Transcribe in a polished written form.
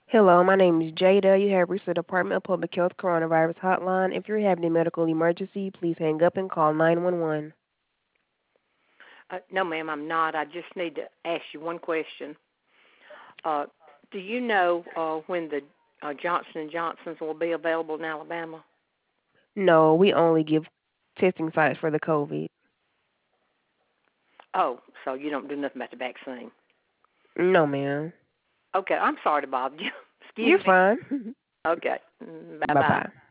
Hello, my name is Jada. You have reached the Department of Public Health Coronavirus Hotline. If you're having a medical emergency, please hang up and call 911. No, ma'am, I'm not. I just need to ask you one question. Uh, do you know when the Johnson and Johnsons will be available in Alabama? No, we only give testing sites for the COVID. Oh, so you don't do nothing about the vaccine. No, ma'am. Okay, I'm sorry to bother you. You're Excuse me. fine. Okay, Bye bye-bye. bye.